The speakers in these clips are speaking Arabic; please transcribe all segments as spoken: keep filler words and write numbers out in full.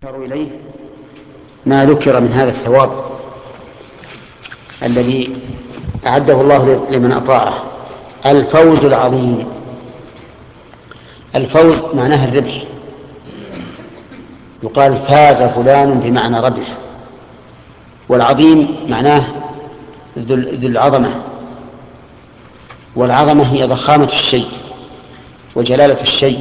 أشار إليه ما ذكر من هذا الثواب الذي أعده الله لمن أطاعه. الفوز العظيم. الفوز معناه الربح، يقال فاز فلان بمعنى ربح. والعظيم معناه ذو العظمة، والعظمة هي ضخامة الشيء وجلالة الشيء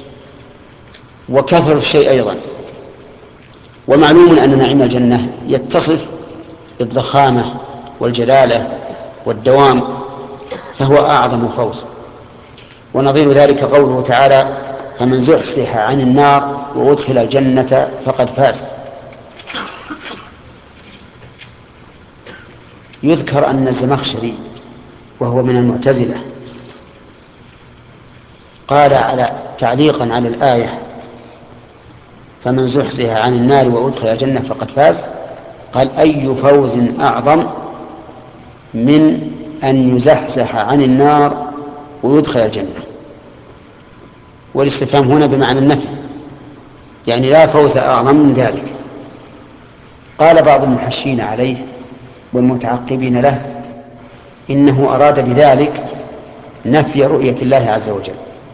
وكثرة الشيء أيضا. ومعلوم أن نعيم الجنة يتصف بالضخامة والجلالة والدوام، فهو أعظم فوز. ونظير ذلك قوله تعالى: فمن زحزح عن النار وأدخل الجنة فقد فاز. يذكر أن الزمخشري وهو من المعتزلة قال على تعليقا على الآية: فمن زحزح عن النار وأدخل الجنة فقد فاز، قال: أي فوز أعظم من أن يزحزح عن النار ويدخل الجنة؟ والاستفهام هنا بمعنى النفي، يعني لا فوز أعظم من ذلك. قال بعض المحشين عليه والمتعقبين له: إنه أراد بذلك نفي رؤية الله عز وجل،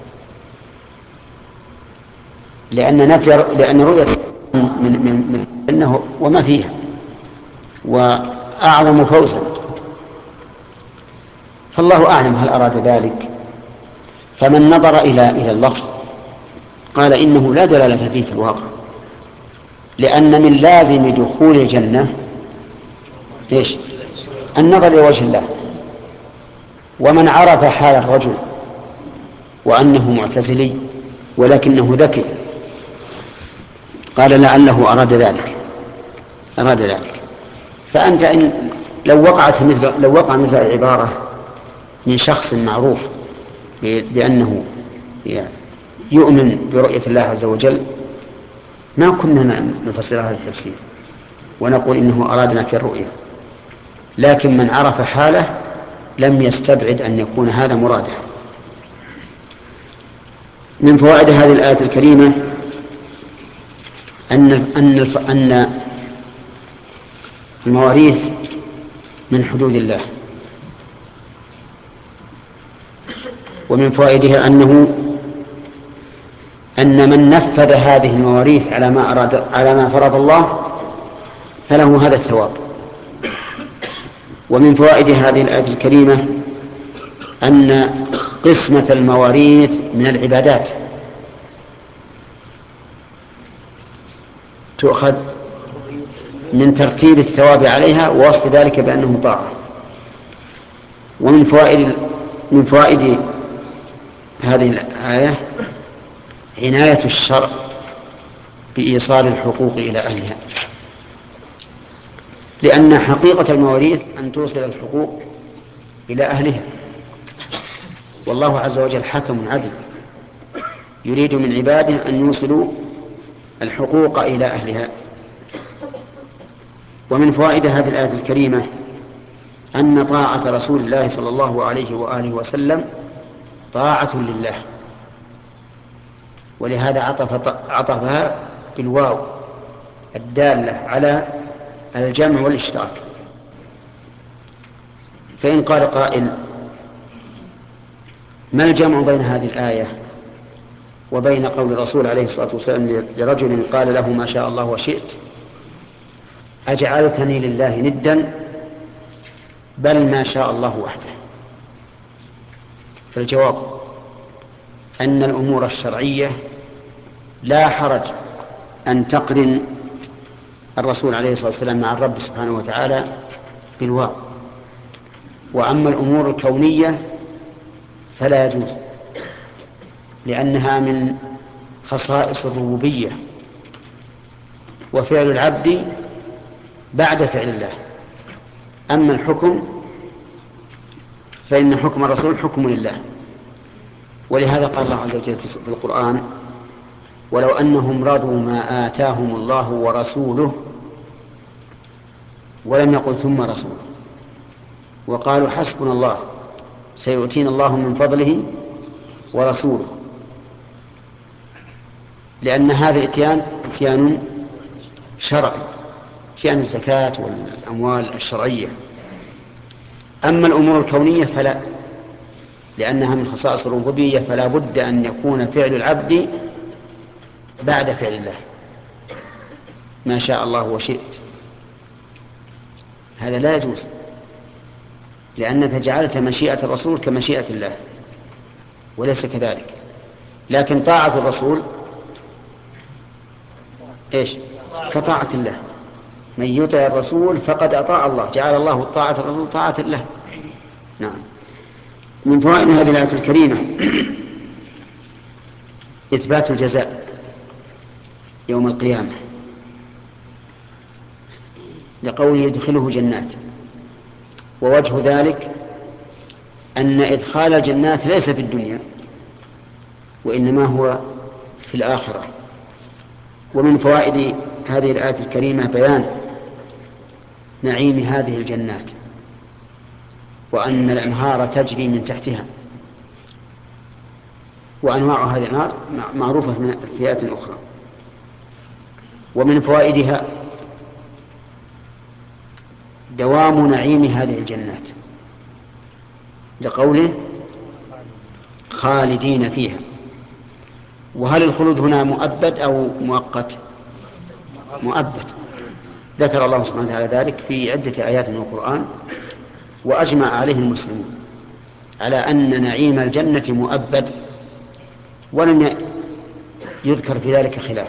لأن نفي لأن رؤية من من من إنه وما فيها وأعظم فوزا. فالله أعلم هل أراد ذلك. فمن نظر إلى إلى اللفظ قال إنه لا دلالة فيه في الواقع، لأن من لازم دخول الجنة إيش؟ النظر إلى وجه الله. ومن عرف حال الرجل وأنه معتزلي ولكنه ذكي قال لعله أراد ذلك أراد ذلك فأنت إن لو وقعت مثل لو وقع مثل العبارة من شخص معروف بأنه يؤمن برؤية الله عز وجل ما كنا نفسر هذا التفسير ونقول إنه أرادنا في الرؤية، لكن من عرف حاله لم يستبعد أن يكون هذا مراده. من فوائد هذه الآية الكريمة أن أن أن المواريث من حدود الله. ومن فوائدها أنه أن من نفذ هذه المواريث على ما أراد على ما فرض الله فله هذا الثواب. ومن فوائد هذه الآية الكريمة أن قسمة المواريث من العبادات تؤخذ من ترتيب الثواب عليها ووصف ذلك بأنه طاعة. ومن فوائد من فوائد هذه الآية عناية الشرع بإيصال الحقوق إلى أهلها، لأن حقيقة المواريث أن توصل الحقوق إلى أهلها، والله عز وجل حكم عدل يريد من عباده أن يوصلوا الحقوق إلى أهلها. ومن فوائد هذه الآية الكريمة أن طاعة رسول الله صلى الله عليه وآله وسلم طاعة لله، ولهذا عطف عطفها بالواو الدالة على الجمع والاشتراك. فإن قال قائل: ما الجمع بين هذه الآية وبين قول الرسول عليه الصلاة والسلام لرجل قال له: ما شاء الله وشئت، أجعلتني لله ندا بل ما شاء الله وحده؟ فالجواب أن الأمور الشرعية لا حرج أن تقرن الرسول عليه الصلاة والسلام مع الرب سبحانه وتعالى بالواو. وأما الأمور الكونية فلا يجوز، لأنها من خصائص الربوبية وفعل العبد بعد فعل الله. أما الحكم فإن حكم الرسول حكم لله، ولهذا قال الله عز وجل في القرآن: ولو أنهم رضوا ما آتاهم الله ورسوله، ولم يقل ثم رسوله، وقالوا حسبنا الله سيؤتينا الله من فضله ورسوله، لأن هذا الإتيان إتيان شرعي، شأن الزكاة والأموال الشرعية. أما الأمور الكونية فلا، لأنها من خصائص الربوبية، فلا بد أن يكون فعل العبد بعد فعل الله، ما شاء الله وشئت. هذا لا يجوز، لأنك جعلت مشيئة الرسول كمشيئة الله، وليس كذلك. لكن طاعة الرسول إيش؟ كطاعة الله. من يطع الرسول فقد أطاع الله، جعل الله طاعة الرسول طاعة الله. نعم. من فوائد هذه الآية الكريمة إثبات الجزاء يوم القيامة، لقوله يدخله جنات. ووجه ذلك أن إدخال الجنات ليس في الدنيا، وإنما هو في الآخرة. ومن فوائد هذه الآية الكريمة بيان نعيم هذه الجنات، وأن الأنهار تجري من تحتها، وأنواع هذه الأنهار معروفة من فئات أخرى. ومن فوائدها دوام نعيم هذه الجنات، لقوله خالدين فيها. وهل الخلود هنا مؤبد أو مؤقت؟ مؤبد. ذكر الله سبحانه وتعالى ذلك في عدة آيات من القرآن، وأجمع عليه المسلمون على أن نعيم الجنة مؤبد، ولم يذكر في ذلك خلاف.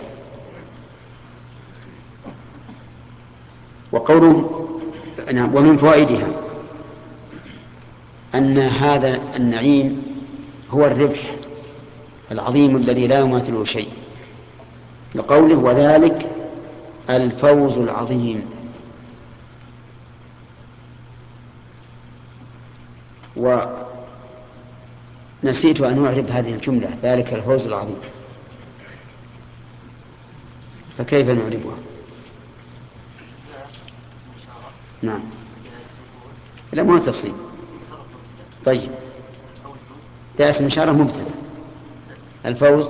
وقوله ومن فوائدها أن هذا النعيم هو الربح العظيم الذي لا يماثله شيء، لقوله وذلك الفوز العظيم. ونسيت أن أعرب هذه الجملة ذلك الفوز العظيم، فكيف نعربها؟ نعم، لا ما هو تفصيل. طيب، ده اسم إشارة مبتدأ، الفوز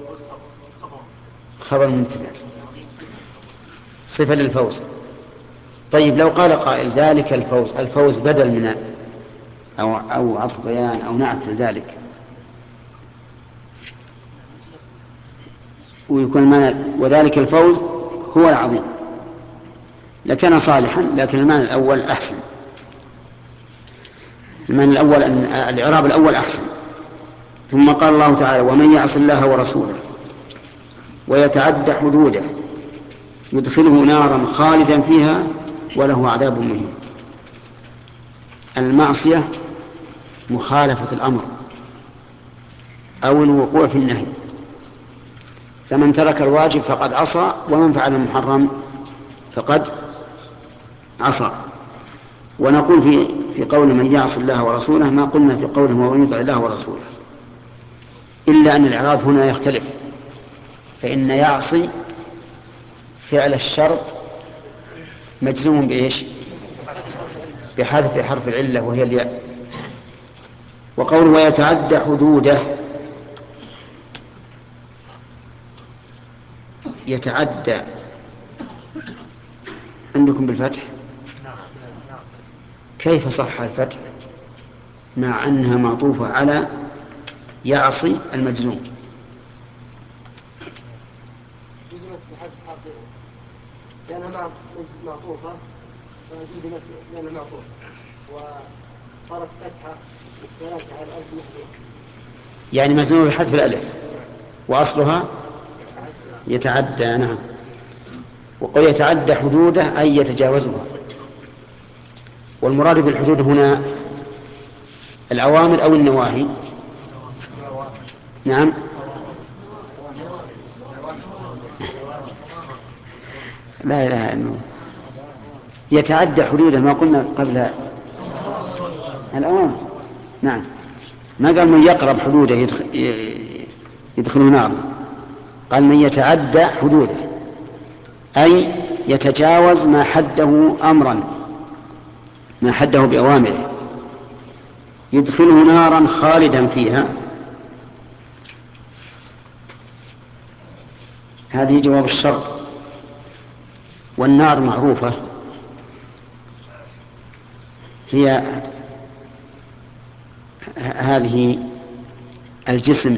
خبر مبتدأ صفة للفوز. طيب، لو قال قائل ذلك الفوز، الفوز بدل من أو أو عطف بيان أو نعت لذلك، ويكون المعنى وذلك الفوز هو العظيم، لكان صالحا، لكن المعنى الأول أحسن. المعنى الأول أن الإعراب الأول أحسن. ثم قال الله تعالى ومن يعص الله ورسوله ويتعدى حدوده يدخله نارا خالدا فيها وله عذاب مهين. المعصية مخالفة الأمر أو الوقوع في النهي، فمن ترك الواجب فقد عصى، ومن فعل المحرم فقد عصى. ونقول في في قول من يعص الله ورسوله ما قلنا في قوله ومن يطع الله ورسوله، إلا أن الإعراب هنا يختلف، فإن يعصي فعل الشرط مجزوم بإيش؟ بحذف حرف العلة وهي الياء. وقوله ويتعدى حدوده، يتعدى عندكم بالفتح، كيف صح الفتح مع أنها معطوفة على يعصي المجزوم؟ لأنها معطوفة فجزمت لأنها معطوفة وصارت فتحة والثلاثة على الأرض، يعني مجزومة بحذف الألف وأصلها يتعدى. نعم. وقل يتعدى حدوده أي يتجاوزها. والمراد بالحدود هنا الأوامر أو النواهي؟ نعم، لا إله إلا الله. يتعدى حدوده، ما قلنا قبل الأوامر. نعم، ما قال من يقرب حدوده يدخل, يدخل نار، قال من يتعدى حدوده أي يتجاوز ما حده أمرا، ما حده بأوامره، يدخله نارا خالدا فيها. هذه جواب الشرط. والنار معروفة، هي هذه الجسم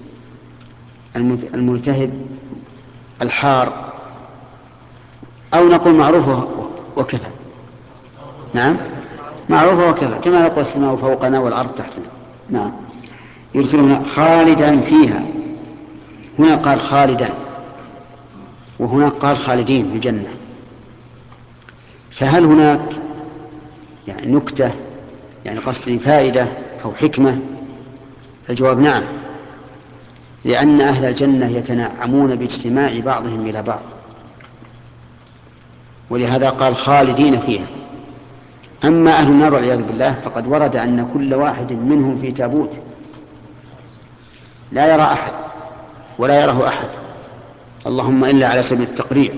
الملتهب الحار، أو نقول معروفة وكفى. نعم، معروفة وكفى، كما نقول السماء فوقنا والأرض تحتنا. نعم. يدخلون خالدا فيها، هنا قال خالدا وهناك قال خالدين في الجنة، فهل هناك يعني نكتة، يعني قصدي فائدة أو حكمة؟ الجواب نعم، لأن أهل الجنة يتنعمون باجتماع بعضهم إلى بعض، ولهذا قال خالدين فيها. أما أهل النار والعياذ بالله فقد ورد أن كل واحد منهم في تابوت لا يرى أحد ولا يراه أحد، اللهم إلا على سبيل التقريع.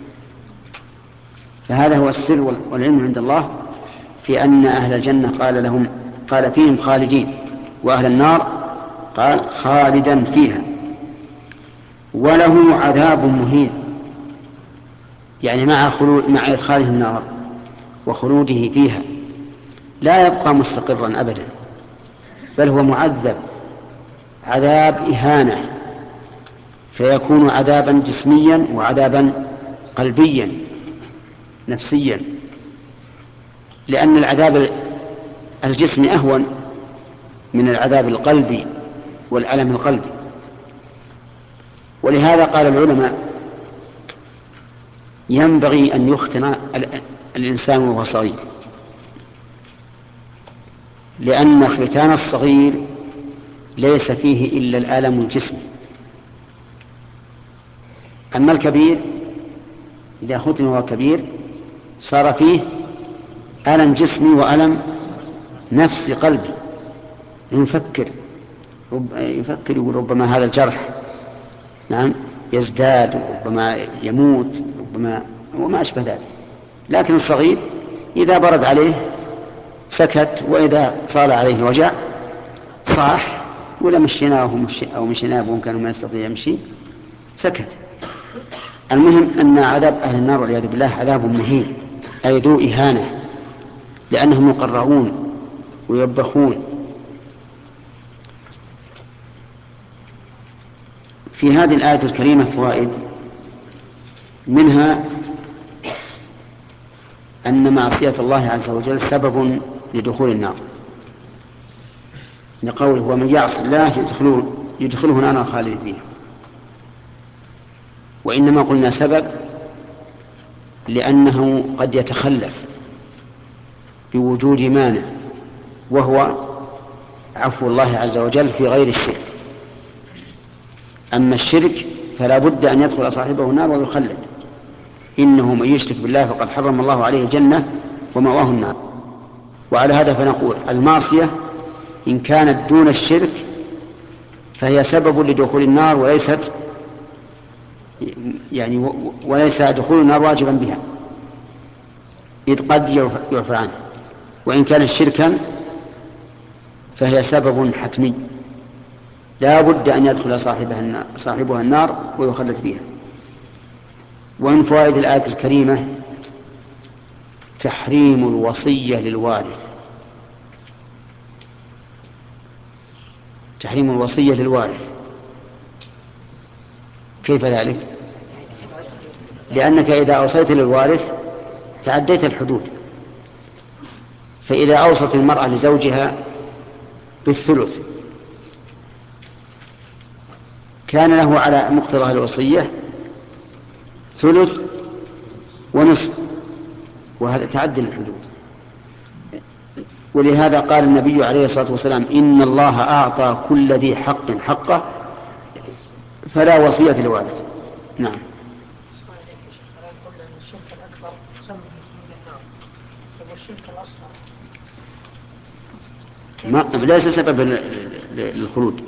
فهذا هو السر والعلم عند الله في أن أهل الجنة قال لهم قال فيهم خالدين، وأهل النار قال خالدا فيها. وله عذاب مهين، يعني مع خلود مع إدخاله النار وخلوده فيها لا يبقى مستقرا أبدا، بل هو معذب عذاب إهانة، فيكون عذابا جسميا وعذابا قلبيا نفسيا، لأن العذاب الجسمي أهون من العذاب القلبي والألم القلبي. ولهذا قال العلماء ينبغي أن يختن الإنسان وهو صغير، لأن ختان الصغير ليس فيه إلا الألم الجسمي. أما الكبير إذا ختن وهو كبير صار فيه ألم جسمي وألم نفسي قلبي، يفكر يفكر يقول ربما هذا الجرح نعم يزداد، ربما يموت، ربما وما أشبه ذلك. لكن الصغير إذا برد عليه سكت، وإذا صار عليه وجع صاح، ولا مشيناه أو مشيناه وهم كانوا ما يستطيع يمشي سكت. المهم أن عذاب أهل النار والعياذ بالله عذاب مهين، أي ذو إهانة، لأنهم مقرعون ويبخون. في هذه الآية الكريمة فوائد، منها أن معصية الله عز وجل سبب لدخول النار، لقوله ومن يعص الله يدخله, يدخله نارا خالدا فيها. وإنما قلنا سبب لأنه قد يتخلف بوجود مانع، وهو عفو الله عز وجل في غير الشرك. أما الشرك فلا بد أن يدخل صاحبه النار ويخلد، إنه من يشرك بالله فقد حرم الله عليه الجنة ومأواه النار. وعلى هذا فنقول المعصية إن كانت دون الشرك فهي سبب لدخول النار، وليست يعني وليس دخول النار واجبا بها، إذ قد يعفى عنه. وإن كان شركا فهي سبب حتمي لا بد أن يدخل صاحبها النار صاحبها النار ويخلد فيها. ومن فوائد الآية الكريمة تحريم الوصية للوارث، تحريم الوصية للوارث. كيف ذلك؟ لأنك إذا أوصيت للوارث تعديت الحدود، فإذا أوصت المرأة لزوجها بالثلث كان له على مقتضى الوصية ثلث ونصف، وهذا تعدي الحدود. ولهذا قال النبي عليه الصلاة والسلام إن الله أعطى كل ذي حق حقه فلا وصية لوارث. نعم. ما ليس سبب للخلود،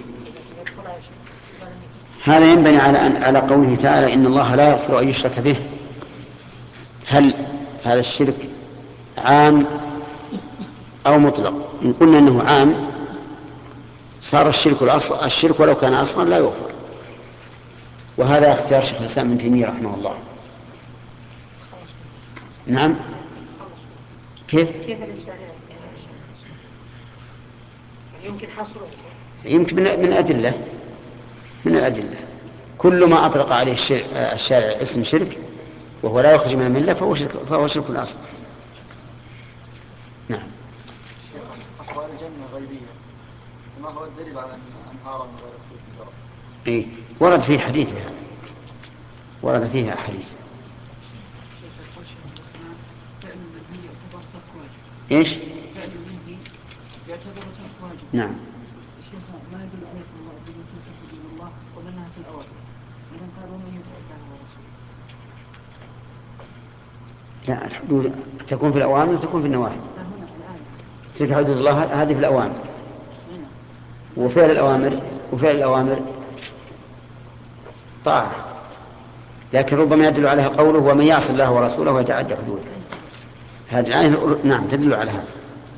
هذا ينبني على أن على قوله تعالى إن الله لا يغفر أن يشرك به. هل هذا الشرك عام أو مطلق؟ إن قلنا أنه عام صار الشرك الأصل الشرك ولو كان أصلا لا يغفر، وهذا اختيار شيخ الإسلام ابن تيمية رحمه الله. نعم. كيف؟ كيف الإنسان يمكن حصره؟ يمكن من من أدلة من الأدلة كل ما أطلق عليه الشارع اسم شرك وهو لا يخرج من الملة فهو شرك فهو شرك الأصل. نعم. أحوال الجنة غيبية، ما هو الدليل على أن أنهارا غير خلود الدار؟ إيه ورد فيه حديث هذا، ورد فيها أحاديث. إيش؟ فعل منه يعتبر ترك واجب. نعم. الشيخ ما يدل عليكم الله بما تلك حدود الله ولنها في الأوامر، ومن قال ومن يطع الله ورسوله. لا، الحدود تكون في الأوامر وتكون في النواهي. لا هنا الآن. تلك حدود الله هذه في الأوامر. وفعل الأوامر وفعل الأوامر طاعة، لكن ربما يدل عليها قوله ومن يعص الله ورسوله ويتعدى حدوده. هذه الآية نعم تدل على هذا.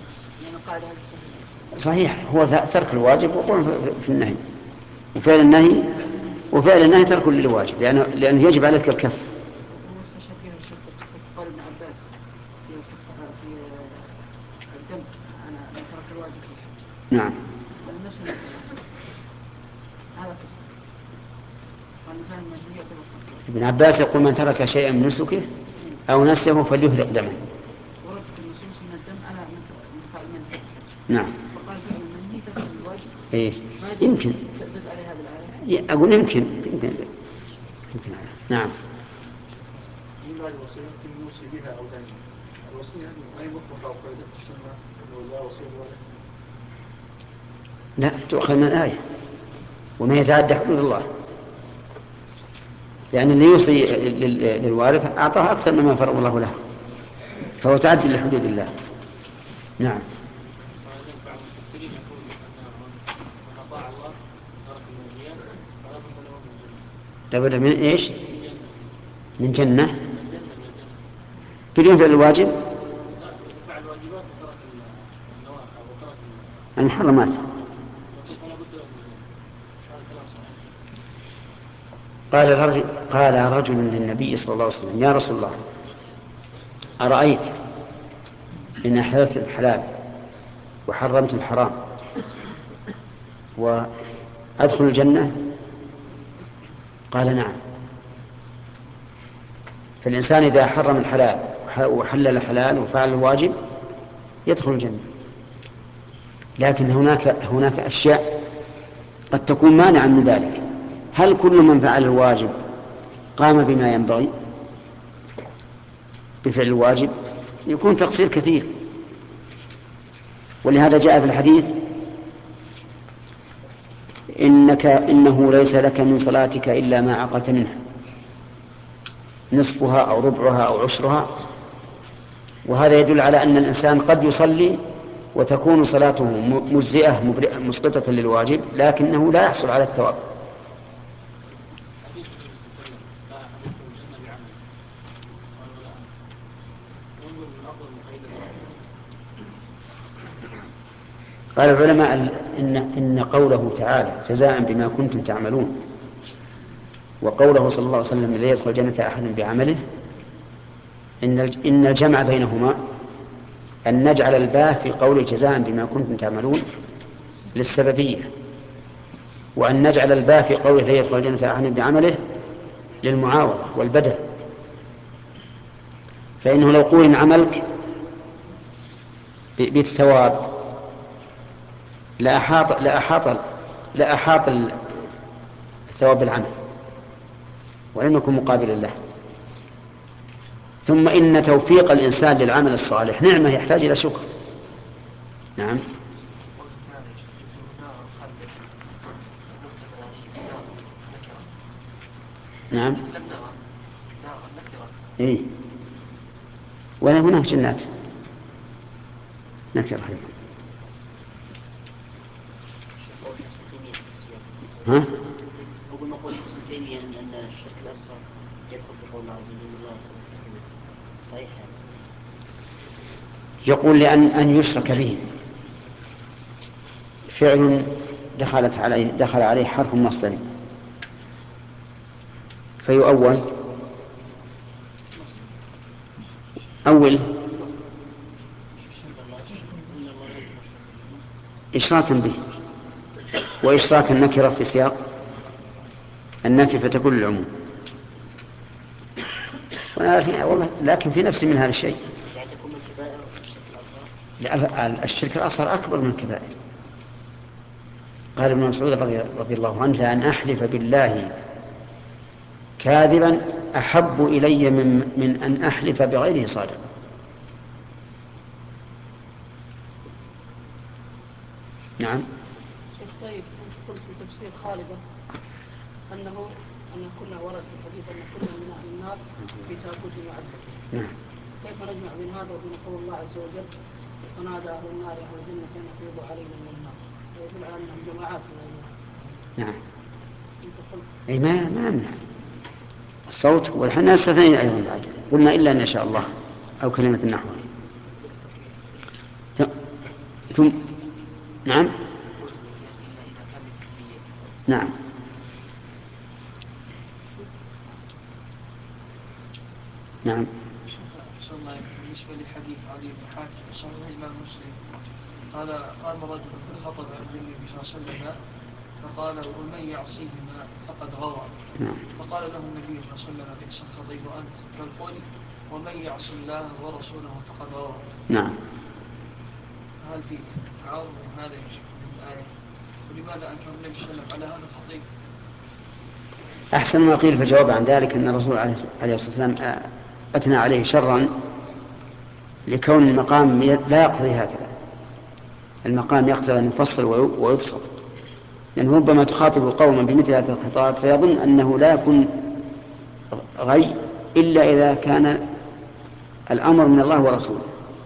صحيح، هو ترك الواجب وقول في النهي، وفعل النهي وفعل النهي ترك للواجب لأنه لأنه يجب عليك الكف. واستشهد بها الشيخ قصة قول ابن عباس في في الدم أنا من ترك الواجب فيه. نعم. نفس المسألة هذا قصة. ابن عباس يقول من ترك شيئا من نسكه أو نسيه فليهرق دمه. ورد في النصوص أن الدم أنا من فعل المنهي. نعم. وقال فعل المنهي ترك الواجب. إيه يمكن. تدل على هذا الآية. أقول يمكن يمكن يمكن على. نعم. إلا الوصية يمكن يوصي بها أو لا يمكن. الوصية أي مطلقة وقيدة في السنة أنه لا وصية ولا. لا تؤخذ من الآية وما يتعدى حدود الله، لأن اللي يوصي للوارث أعطاه أكثر مما فرض الله له فهو تعدي لحدود الله. نعم. بعض المفسرين يقول من أطاع الله ترك المنهيات فلا بد له من جنة. لابد من إيش؟ من جنة. بدون فعل الواجب. فعل الواجبات وترك النوافل وترك المحرمات. قال الرجل قال رجل للنبي صلى الله عليه وسلم يا رسول الله أرأيت إن أحللت الحلال وحرمت الحرام وأدخل الجنة؟ قال نعم. فالإنسان إذا حرم الحلال وحلل الحلال وفعل الواجب يدخل الجنة، لكن هناك هناك أشياء قد تكون مانعا من ذلك. هل كل من فعل الواجب قام بما ينبغي بفعل الواجب؟ يكون تقصير كثير. ولهذا جاء في الحديث إنك إنه ليس لك من صلاتك إلا ما عقلت منها نصفها أو ربعها أو عشرها. وهذا يدل على أن الإنسان قد يصلي وتكون صلاته مجزئة مسقطة للواجب لكنه لا يحصل على الثواب. قال العلماء إن, إن قوله تعالى جزاء بما كنتم تعملون وقوله صلى الله عليه وسلم لا يدخل الجنة أحد بعمله إن إن الجمع بينهما أن نجعل الباء في قول جزاء بما كنتم تعملون للسببية، وأن نجعل الباء في قوله لا يدخل الجنة أحد بعمله للمعاوضة والبدل. فإنه لو قول عملك بالثواب لأحاط لأحاط لأحاط الثواب بالعمل ولم يكن مقابل له. ثم إن توفيق الإنسان للعمل الصالح نعمة يحتاج إلى شكر. نعم. نعم. إيه وهناك جنات نكرة. ها؟ أقول نقول ابن تيمية أن الشرك الأصغر يدخل بقول الله عز وجل الله صحيح هذا؟ يقول لأن أن يشرك به فعل دخلت عليه دخل عليه حرف مصدر فيؤول أول إشراكا به، وإشراك النكرة في سياق النفي فتكون العموم. لكن في نفس من هذا الشيء الشرك الأصغر أكبر من الكبائر. قال ابن مسعود رضي الله عنه: لأن أحلف بالله كاذبا أحب إلي من, من أن أحلف بغيره صادقا. نعم. شيخ طيب، قلت في تفسير خالدة أنه أن كنا ورد في الحديث أن كنا من أهل النار في تابوت معذب. نعم. كيف نجمع بين هذا وبين قول الله عز وجل: ونادى أهل النار أهل الجنة أن أفيضوا علينا من النار؟ يدل على أنهم جماعات من النار. نعم. أي ما ما أمنع الصوت، والحين نستثنين أيضا بعد، قلنا إلا إن شاء الله أو كلمة النحو. ثم نعم نعم نعم. شاء الله بالنسبة لحديث علي بن حاتم صحيح الإمام مسلم قال قام رجل فخطب عن النبي صلى الله عليه وسلم فقال: ومن يعصيهما فقد غوى. فقال له النبي صلى الله عليه وسلم: بئس الخطيب أنت، بل قل ومن يعص الله ورسوله فقد غوى. نعم. هل في تعارض هذا يشك من الآية؟ ولماذا أنكر النبي صلى الله عليه وسلم على هذا الخطيب؟ أحسن ما قيل في الجواب عن ذلك أن الرسول عليه الصلاة والسلام أثنى عليه شرا لكون المقام لا يقتضي هكذا. المقام يقتضي أن يفصل ويبسط، لأنه ربما تخاطب قوما بمثل هذا الخطاب فيظن أنه لا يكون غي إلا إذا كان الأمر من الله ورسوله،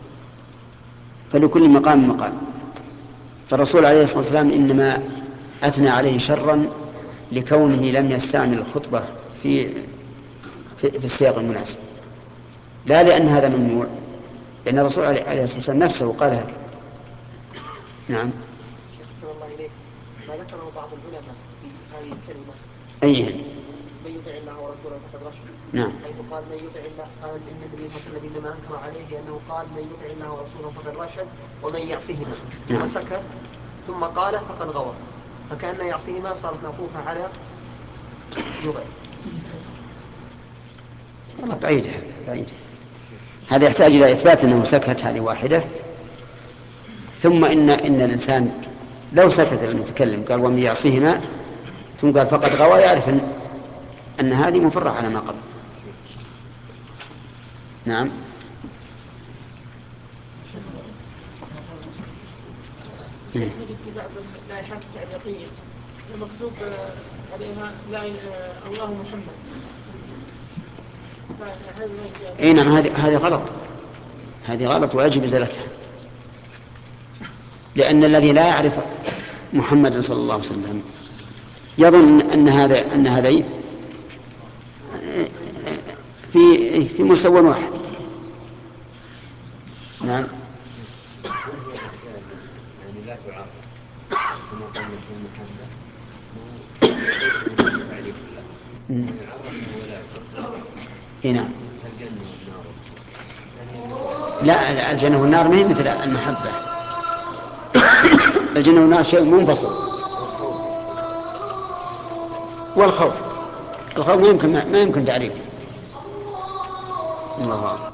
فلكل مقام مقام. فالرسول عليه الصلاة والسلام إنما أثنى عليه شرا لكونه لم يستعمل الخطبة في في, في السياق المناسب، لا لأن هذا ممنوع، لأن الرسول عليه الصلاة والسلام نفسه قال هكذا. نعم. صلى الله عليه ما ذكره بعض العلماء في هذه الكلمة: أيهن؟ من يطع الله ورسوله فقد رشد. نعم. حيث قال من يطع الله، قال ان النبي صلى الله عليه وسلم انما انكر عليه لانه قال من يطع الله ورسوله فقد رشد ومن يعصيهما، ثم نعم. سكت ثم قال فقد غوى، فكأن يعصيهما صارت موقوفة على يطع. والله بعيدة بعيدة، هذا يحتاج إلى إثبات أنه سكت، هذه واحدة. ثم إن إن الإنسان لو سكت المتكلم قال ومن يعصيهما ثم قال فقد غوى، يعرف أن, أن هذه مفرحة على ما قبل. نعم. نجد في بعض اللائحات التعليقية مكتوب عليها لا الله محمد. اي نعم، هذه هذه غلط، هذه غلط ويجب ازالتها، لان الذي لا يعرف محمد صلى الله عليه وسلم يظن ان هذا ان هذين في في مستوى واحد. نعم. يعني لا تعرف كما قال في محمد تعريف الله اي نعم. الجنة والنار. لا، الجنة والنار ما هي مثل المحبة. الجنة والنار شيء منفصل. والخوف الخوف ما يمكن ما يمكن تعريفه. الله أعلم.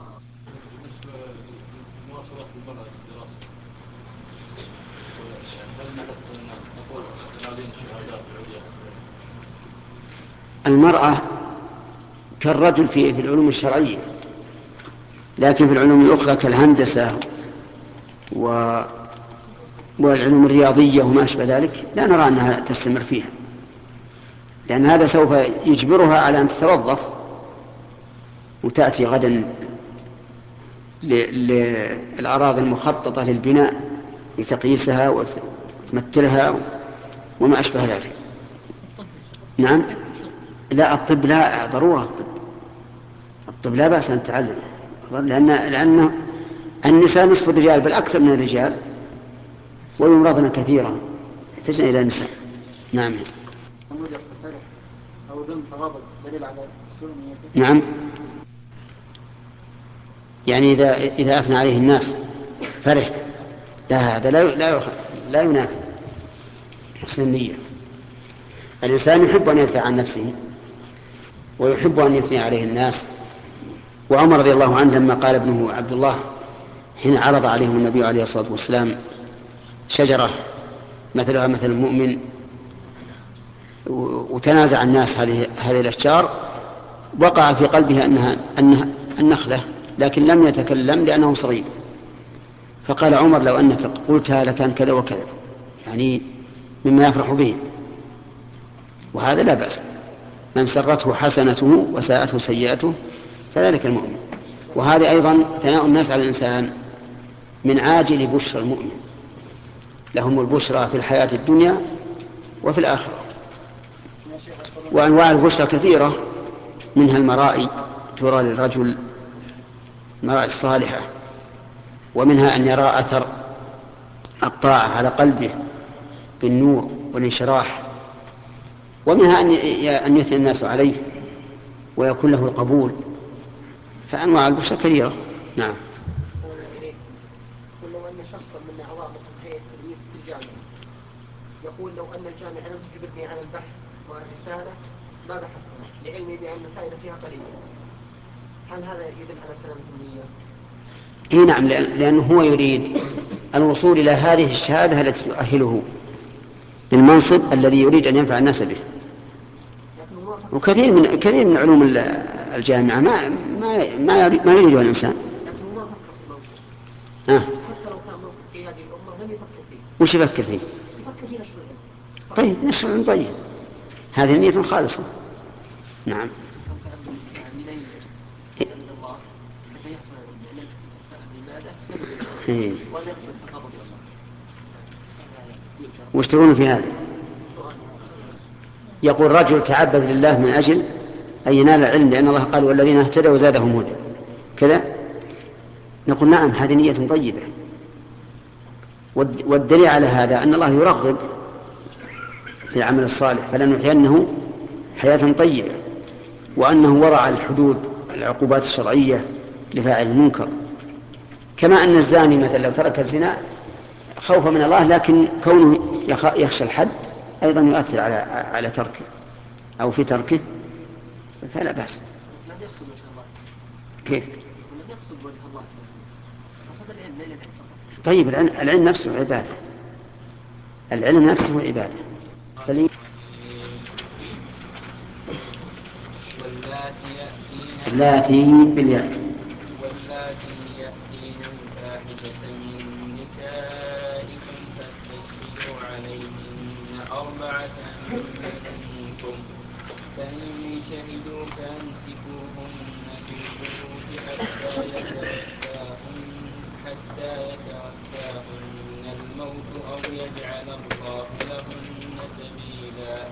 المرأة كالرجل في في العلوم الشرعية، لكن في العلوم الأخرى كالهندسة و والعلوم الرياضية وما أشبه ذلك لا نرى أنها تستمر فيها، لأن هذا سوف يجبرها على أن تتوظف وتأتي غدا للأراضي المخططة للبناء لتقييسها وتمثلها وما أشبه ذلك. نعم. لا، الطب لا ضرورة، الطب الطب لا بأس أن نتعلم، لأن لأن النساء نصف الرجال بل أكثر من الرجال، ويمرضن كثيرا يحتاجن إلى النساء. نعم. أو ذنب تغاضب دليل على السنة. نعم. يعني إذا إذا أثنى عليه الناس فرح، لا، هذا لا لا لا ينافي حسن النية. الإنسان يحب أن يدفع عن نفسه ويحب أن يثني عليه الناس. وعمر رضي الله عنه لما قال ابنه عبد الله حين عرض عليهم النبي عليه الصلاة والسلام شجرة مثلها مثل المؤمن وتنازع الناس هذه هذه الأشجار، وقع في قلبه أنها أنها النخلة، لكن لم يتكلم لأنه صغير. فقال عمر لو أنك قلتها لكان كذا وكذا، يعني مما يفرح به. وهذا لا بأس، من سرته حسنته وساءته سيئته فذلك المؤمن. وهذا أيضا ثناء الناس على الإنسان من عاجل بشرى المؤمن، لهم البشرى في الحياة الدنيا وفي الآخرة. وأنواع البشرى كثيرة، منها المرائي ترى للرجل المرائي الصالحة، ومنها أن يرى أثر الطاعة على قلبه بالنور والانشراح، ومنها أن يثني الناس عليه ويكون له القبول. فأنواع البشرى كثيرة. نعم. لو أن شخصا من أعضاء هيئة التدريس في الجامعة يقول لو أن الجامعة لم تجبرني على البحث والرسالة ما بحثتها لعلمي بأن الفائدة فيها قليلة، هل هذا يدل على سلامة النية؟ إيه نعم، لأنه هو يريد الوصول إلى هذه الشهادة التي تؤهله للمنصب الذي يريد أن ينفع الناس به. وكثير من كثير من علوم الجامعة ما ما ما يريد ما يريدها الإنسان. ها. حتى لو كان منصب قيادي الأمة لم يفكر فيه. وش يفكر فيه؟ يفكر في نشر العلم. طيب نشر العلم، طيب هذه نية خالصة. نعم. إيه. وش تقولون في هذا؟ يقول رجل تعبد لله من أجل أن ينال العلم، لأن الله قال والذين اهتدوا زادهم هدى كذا. نقول نعم، هذه نية طيبة، والدليل على هذا أن الله يرغب في العمل الصالح، فلنحيينه حياة طيبة، وأنه وضع الحدود العقوبات الشرعية لفاعل المنكر. كما أن الزاني مثلا لو ترك الزنا خوفا من الله، لكن كونه يخشى الحد أيضا يؤثر على على تركه أو في تركه، فلا بأس. لم يقصد وجه الله. كيف؟ لم يقصد وجه الله، قصد العلم ليل العلم فقط. طيب العلم, العلم نفسه عبادة، العلم نفسه عبادة. فلي... اللاتي بالياء. واللاتي يأتين الفاحشة من نسائكم فاستشهدوا عليهن أربعة منكم، فإن شهدوا فأمسكوهن في البيوت حتى يتوفاهن حتى يتوفاهن الموت أو يجعل الله لهن سبيلا.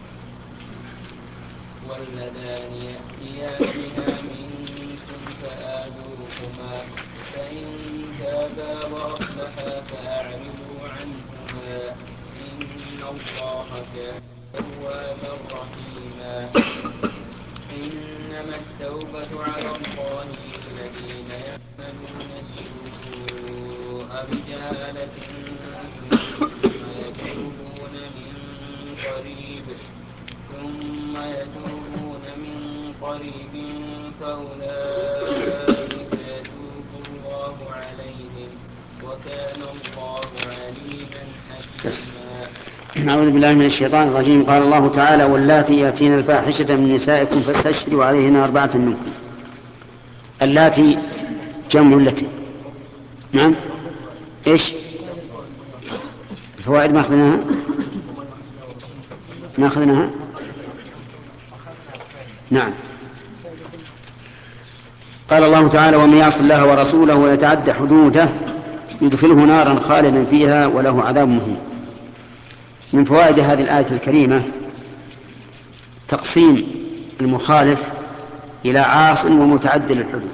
واللذان يأتيانها منكم فآذوهما، فإن تابا وأصلحا فأعرضوا عنهما، إن الله كان توابا رحيما. إنما التوبة على الله للذين يعملون السوء بجهالة ثم يتوبون من قريب ثم يتوبون من قريب فأولئك يتوب الله عليهم وكان الله عليما حكيما. أعوذ بالله من الشيطان الرجيم. قال الله تعالى واللاتي يأتين الفاحشة من نسائكم فاستشهدوا عليهن أربعة منكم. اللاتي جمع التي. نعم. إيش الفوائد ما أخذناها؟ ما أخذناها؟ نعم. قال الله تعالى ومن يعص الله ورسوله ويتعدى حدوده يدخله نارا خالدا فيها وله عذاب مهين. من فوائد هذه الآية الكريمة تقسيم المخالف إلى عاص ومتعدي للحدود.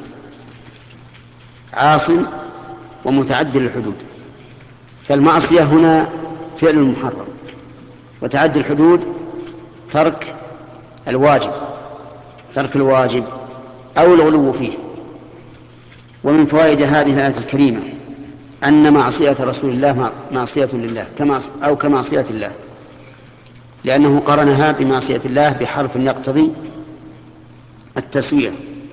عاص ومتعدي للحدود، فالمعصية هنا فعل المحرم، وتعدي الحدود ترك الواجب ترك الواجب أو الغلو فيه. ومن فوائد هذه الآية الكريمة أن معصية رسول الله معصية لله كما أو كمعصية الله، لأنه قرنها بمعصية الله بحرف يقتضي التسوية.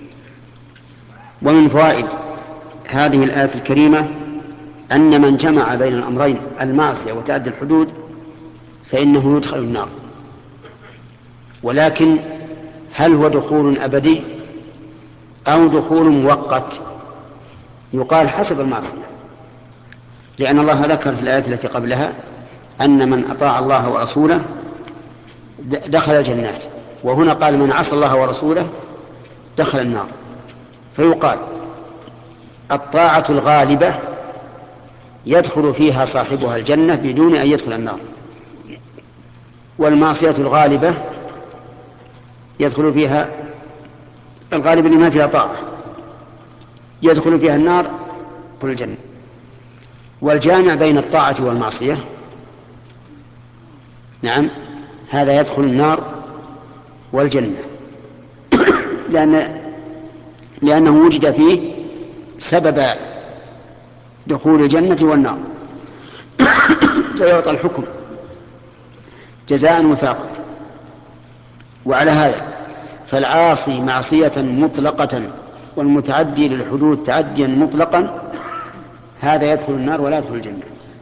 ومن فوائد هذه الآية الكريمة أن من جمع بين الأمرين المعصية وتعدي الحدود فإنه يدخل النار، ولكن هل هو دخول أبدي أو دخول مؤقت؟ يقال حسب المعصية، لأن الله ذكر في الآية التي قبلها أن من أطاع الله ورسوله دخل الجنات، وهنا قال من عصى الله ورسوله دخل النار. فيقال الطاعة الغالبة يدخل فيها صاحبها الجنة بدون أن يدخل النار، والمعصية الغالبة يدخل فيها الغالب لما فيها طاعة يدخل فيها النار كل الجنة. والجامع بين الطاعة والمعصية نعم هذا يدخل النار والجنة لأن لأنه وجد فيه سبب دخول الجنة والنار فيعطى الحكم جزاء وفاقا. وعلى هذا فالعاصي معصية مطلقة والمتعدي للحدود تعديا مطلقا هذا يدخل النار ولا يدخل الجنة.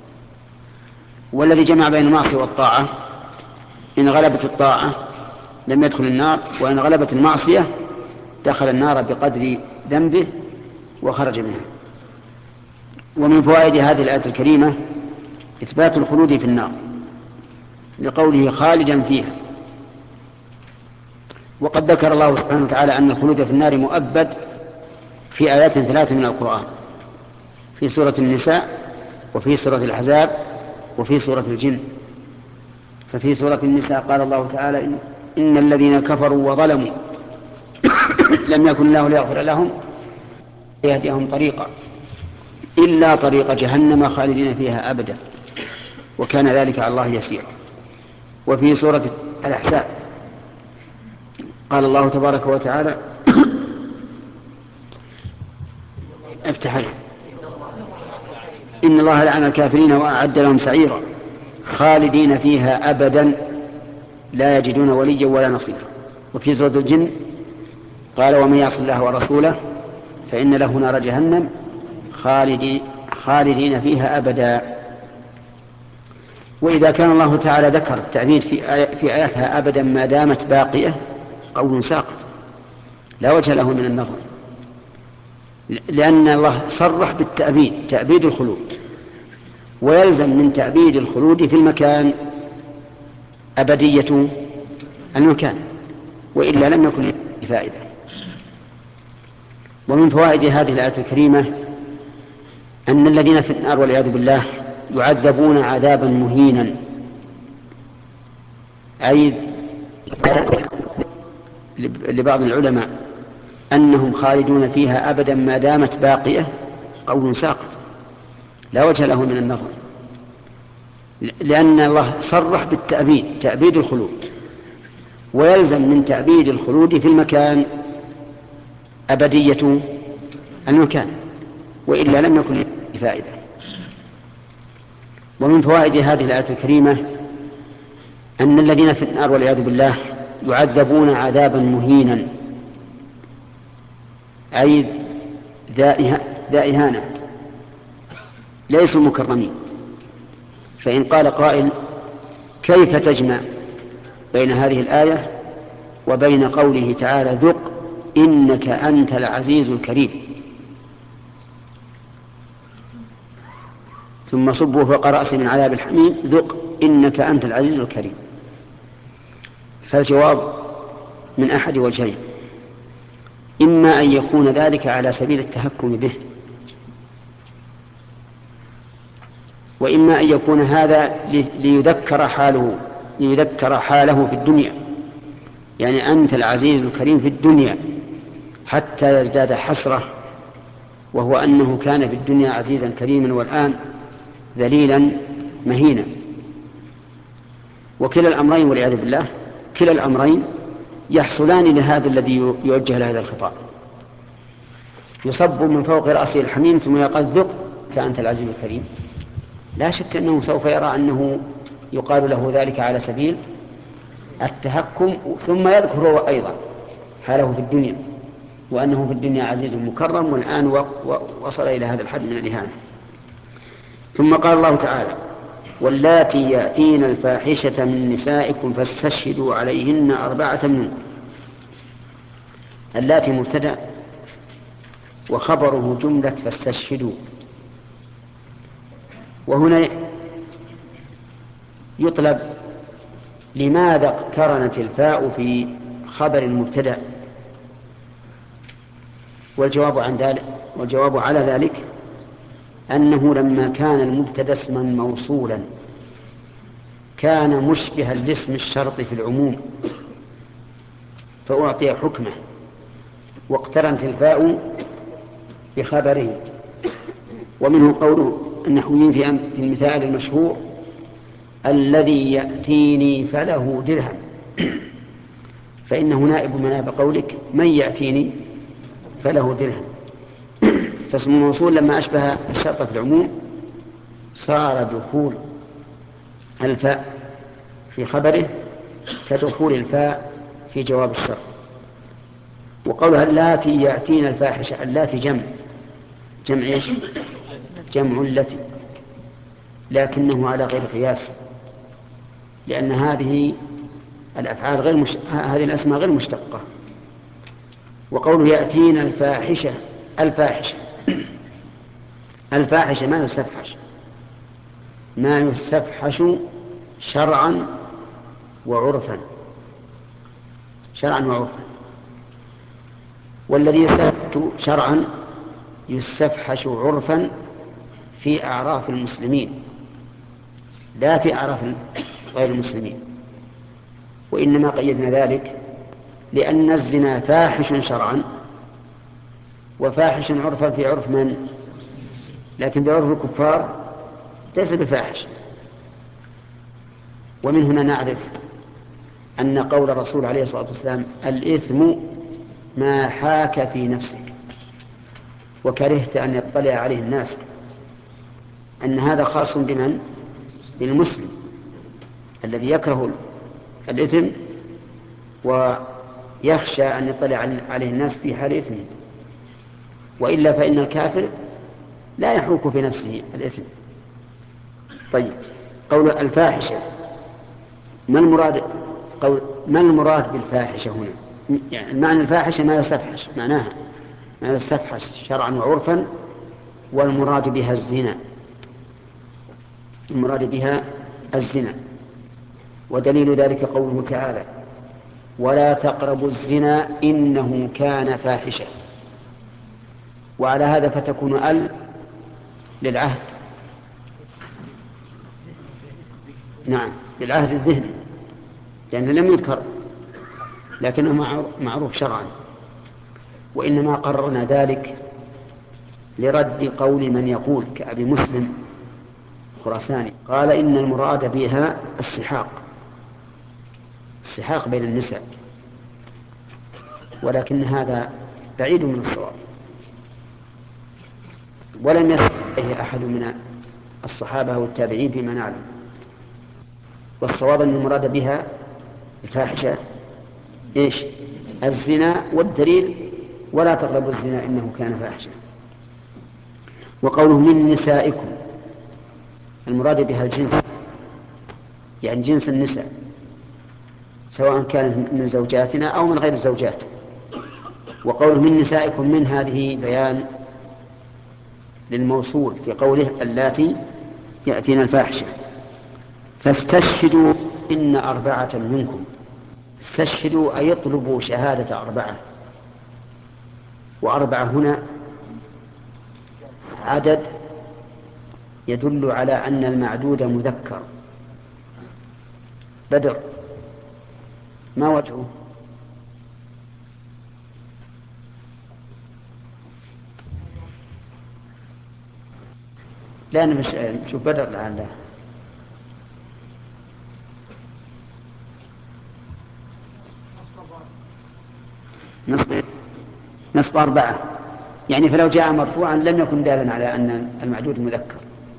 والذي جمع بين المعصية والطاعة إن غلبت الطاعة لم يدخل النار، وإن غلبت المعصية دخل النار بقدر ذنبه وخرج منها. ومن فوائد هذه الآية الكريمة إثبات الخلود في النار لقوله خالدا فيها. وقد ذكر الله سبحانه وتعالى أن الخلود في النار مؤبد في آيات ثلاث من القرآن، في سورة النساء وفي سورة الأحزاب وفي سورة الجن. ففي سورة النساء قال الله تعالى إن, إن الذين كفروا وظلموا لم يكن الله ليغفر لهم يهديهم طريقا إلا طريق جهنم خالدين فيها أبدا وكان ذلك على الله يسيرا. وفي سورة الأحزاب قال الله تبارك وتعالى افتح له إن الله لعن الكافرين وأعد لهم سعيرا خالدين فيها أبدا لا يجدون وليا ولا نصيرا. وفي سورة الجن قال ومن يعص الله ورسوله فإن له نار جهنم خالدين, خالدين فيها أبدا. وإذا كان الله تعالى ذكر التعبيد في, آي في آياتها أبدا ما دامت باقية قول ساقط لا وجه له من النظر، لأن الله صرح بالتأبيد تأبيد الخلود، ويلزم من تأبيد الخلود في المكان أبدية المكان، وإلا لم يكن فائدة. ومن فوائد هذه الآية الكريمة أن الذين في النار والعياذ بالله يعذبون عذابا مهينا، أي لبعض العلماء أنهم خالدون فيها أبدا ما دامت باقية قول ساقط لا وجه له من النظر، لأن الله صرح بالتأبيد تأبيد الخلود، ويلزم من تأبيد الخلود في المكان أبدية المكان، وإلا لم يكن فائدة. ومن فوائد هذه الآية الكريمة أن الذين في النار والعياذ بالله يعذبون عذابا مهينا، أي ذا إهانة ليسوا مكرمين. فإن قال قائل كيف تجمع بين هذه الآية وبين قوله تعالى ذق إنك أنت العزيز الكريم ثم صبوا فوق رأسه من عذاب الحميم ذق إنك أنت العزيز الكريم؟ فالجواب من أحد وجهين، إما أن يكون ذلك على سبيل التهكم به، وإما أن يكون هذا ليذكر حاله ليذكر حاله في الدنيا، يعني أنت العزيز الكريم في الدنيا حتى يزداد حسرة، وهو أنه كان في الدنيا عزيزا كريما والآن ذليلا مهينا. وكلا الأمرين والعياذ بالله كلا الأمرين يحصلان لهذا الذي يوجه له هذا الخطاب. يصب من فوق رأسه الحميم ثم يقال ذق كأنت العزيز الكريم، لا شك أنه سوف يرى أنه يقال له ذلك على سبيل التهكم، ثم يذكر أيضا حاله في الدنيا وأنه في الدنيا عزيز مكرم، والآن وصل إلى هذا الحد من الإهانة. ثم قال الله تعالى: واللاتي يأتين الفاحشة من نسائكم فاستشهدوا عليهن أربعة منكم. اللاتي مبتدأ وخبره جملة فاستشهدوا، وهنا يطلب لماذا اقترنت الفاء في خبر المبتدأ؟ والجواب عن ذلك والجواب على ذلك أنه لما كان المبتدأ اسما موصولا كان مشبها لاسم الشرط في العموم فأعطي حكمه، واقترنت الفاء بخبره. ومنه قوله النحويين في المثال المشهور: الذي يأتيني فله درهم، فإنه نائب مناب قولك من يأتيني فله درهم. فاسم الموصول لما أشبه الشرط في العموم صار دخول الفاء في خبره كدخول الفاء في جواب الشرط. وقولها اللاتي يأتين الفاحشة، اللاتي جمع جمع إيش؟ جمع التي، لكنه على غير قياس، لأن هذه الأفعال غير مش... هذه الأسماء غير مشتقة. وقوله يأتين الفاحشة، الفاحشة الفاحشة ما يستفحش، ما يستفحش شرعا وعرفا، شرعا وعرفا. والذي يستفحش شرعا يستفحش عرفا في أعراف المسلمين لا في أعراف غير المسلمين. وإنما قيدنا ذلك لأن الزنا فاحش شرعا وفاحش عرفا في عرف من؟ لكن بعرف الكفار ليس بفاحش. ومن هنا نعرف أن قول الرسول عليه الصلاة والسلام: الإثم ما حاك في نفسك وكرهت أن يطلع عليه الناس، أن هذا خاص بمن؟ بالمسلم الذي يكره الإثم ويخشى أن يطلع عليه الناس في حال إثمه، وإلا فإن الكافر لا يحوك في نفسه الإثم. طيب، قول الفاحشة ما المراد؟ قول ما المراد بالفاحشة هنا؟ يعني معنى الفاحشة ما يستفحش، معناها ما يستفحش شرعا وعرفا، والمراد بها الزنا، المراد بها الزنا. ودليل ذلك قوله تعالى: ولا تقربوا الزنا إنه كان فاحشة. وعلى هذا فتكون ال للعهد، نعم للعهد الذهني، لأنه لم يذكر لكنه معروف شرعا. وإنما قررنا ذلك لرد قول من يقول كأبي مسلم خراساني قال إن المراد بها السحاق، السحاق بين النساء، ولكن هذا بعيد من الصواب، ولم يصل إليه أحد من الصحابة والتابعين فيما نعلم. والصواب أن المراد بها الفاحشة إيش؟ الزنا، والدليل ولا تقربوا الزنا إنه كان فاحشة. وقوله من نسائكم المراد بها الجنس، يعني جنس النساء سواء كانت من زوجاتنا أو من غير الزوجات. وقوله من نسائكم من هذه بيان للموصول في قوله اللاتي يأتين الفاحشة. فاستشهدوا إن أربعة منكم، استشهدوا أي يطلبوا شهادة أربعة، وأربعة هنا عدد يدل على أن المعدود مذكر. بدر ما وجهه؟ لا أنا مش شوف بدر لعله نصب نصب أربعة يعني فلو جاء مرفوعا لم يكن دالا على أن المعدود مذكر.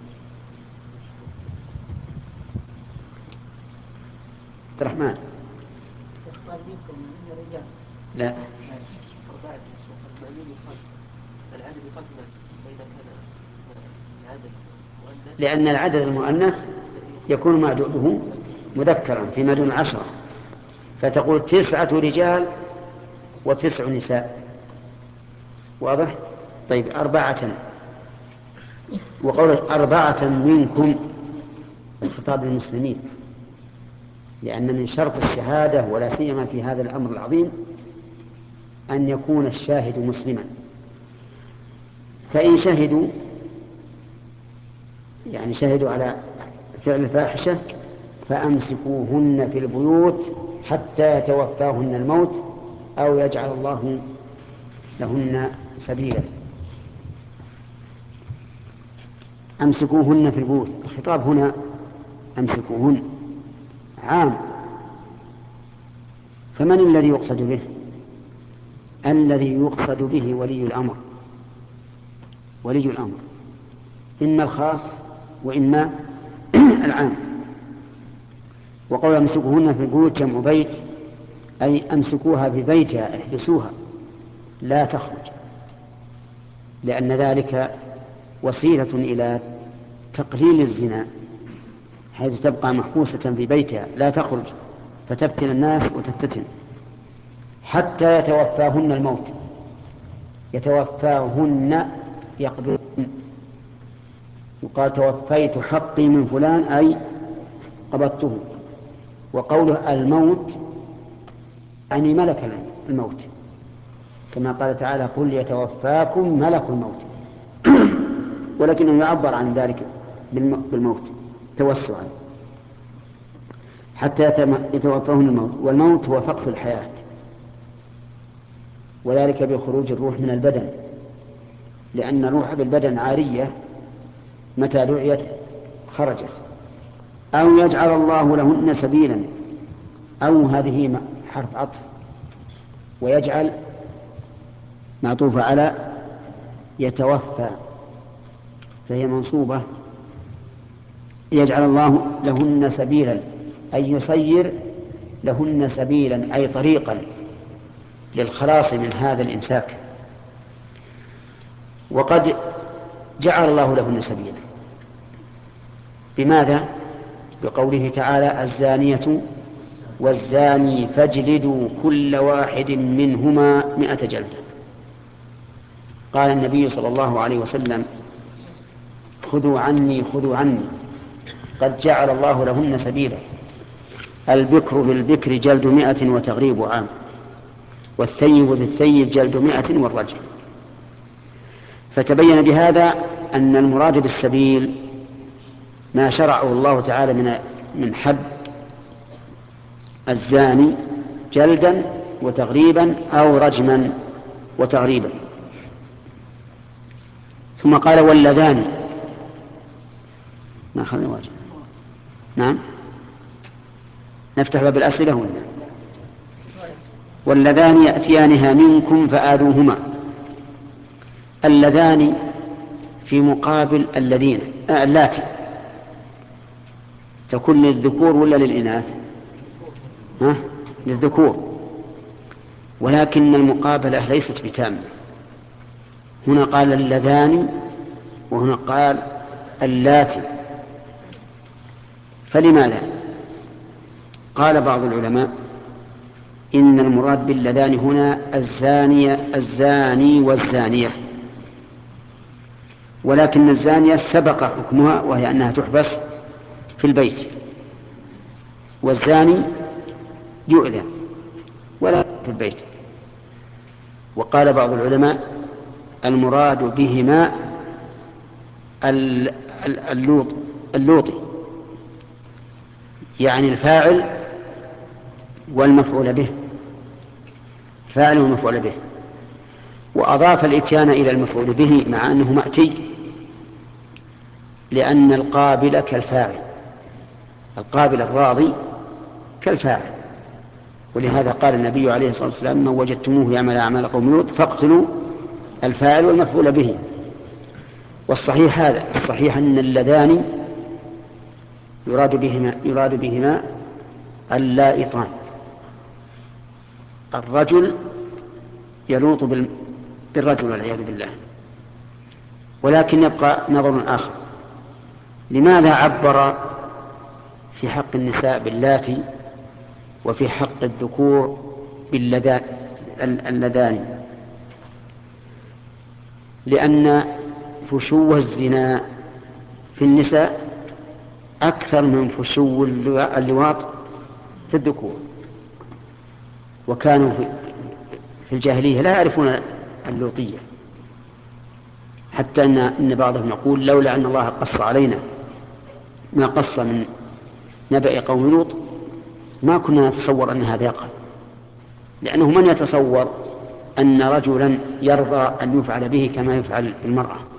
عبد الرحمن. لا. لأن العدد المؤنث يكون معدوده مذكرا فيما دون عشرة، فتقول تسعة رجال وتسع نساء. واضح؟ طيب أربعة، وقول أربعة منكم الخطاب للمسلمين، لأن من شرط الشهادة ولا سيما في هذا الأمر العظيم أن يكون الشاهد مسلما. فإن شهدوا يعني شهدوا على فعل الفاحشة فأمسكوهن في البيوت حتى يتوفاهن الموت أو يجعل الله لهن سبيلا. أمسكوهن في البيوت، الخطاب هنا أمسكوهن عام، فمن الذي يقصد به؟ الذي يقصد به ولي الأمر، ولي الأمر إما الخاص وإما العام. وقول أمسكوهن في البيوت جمع بيت، أي أمسكوها ببيتها، احبسوها لا تخرج، لأن ذلك وسيلة إلى تقليل الزنا، حيث تبقى محبوسة في بيتها لا تخرج فتفتن الناس وتفتتن حتى يتوفاهن الموت. يتوفاهن يقبضن، يقال توفيت حقي من فلان أي قبضته. وقوله الموت يعني ملك الموت، كما قال تعالى قل يتوفاكم ملك الموت ولكنه يعبر عن ذلك بالموت توسعا حتى يتوفاهن الموت. والموت هو فقد الحياة، وذلك بخروج الروح من البدن، لأن الروح بالبدن عارية متى دعيت خرجت. أو يجعل الله لهن سبيلا، أو هذه حرف عطف، ويجعل معطوفة على يتوفى فهي منصوبة. يجعل الله لهن سبيلا أي يسير لهن سبيلا أي طريقا للخلاص من هذا الإمساك. وقد جعل الله لهن سبيلا بماذا؟ بقوله تعالى الزانية والزاني فاجلدوا كل واحد منهما مئة جلدة. قال النبي صلى الله عليه وسلم خذوا عني خذوا عني قد جعل الله لهن سبيلا. البكر بالبكر جلد مئة وتغريب عام، والثيب بالثيب جلد مئة والرجم. فتبين بهذا أن المراد بالسبيل ما شرعه الله تعالى من من حد الزاني جلدا وتغريبا أو رجما وتغريبا. ثم قال واللذان، ما أخذنا واجب. نعم نفتح باب الأسئلة هنا. واللذان يأتيانها منكم فآذوهما. اللذان في مقابل الذين آه اللاتي تكون للذكور ولا للإناث؟ ها؟ للذكور، ولكن المقابلة ليست بتامة. هنا قال اللذان وهنا قال اللاتي، فلماذا؟ قال بعض العلماء إن المراد باللذان هنا الزانية الزاني والزانية، ولكن الزانية سبق حكمها وهي أنها تحبس في البيت، والزاني يؤذى ولا في البيت. وقال بعض العلماء المراد بهما اللوط اللوطي، يعني الفاعل والمفعول به، فاعل والمفعول به، وأضاف الإتيان إلى المفعول به مع أنه مأتي، لأن القابل كالفاعل، القابل الراضي كالفاعل. ولهذا قال النبي عليه الصلاة والسلام من وجدتموه يعمل أعمال قوم لوط فاقتلوا الفاعل والمفعول به. والصحيح هذا، الصحيح أن اللذان يراد بهما يراد بهما اللائطان. الرجل يلوط بالرجل والعياذ بالله. ولكن يبقى نظر آخر، لماذا عبر في حق النساء باللاتي وفي حق الذكور باللذان؟ لأن فشو الزنا في النساء أكثر من فشو اللواط في الذكور، وكانوا في الجاهلية لا يعرفون اللوطية، حتى إن, إن بعضهم يقول لولا أن الله قص علينا ما قص من نبأ قوم لوط ما كنا نتصور أن هذا يقع، لأنه من يتصور أن رجلا يرضى أن يفعل به كما يفعل بالمرأة؟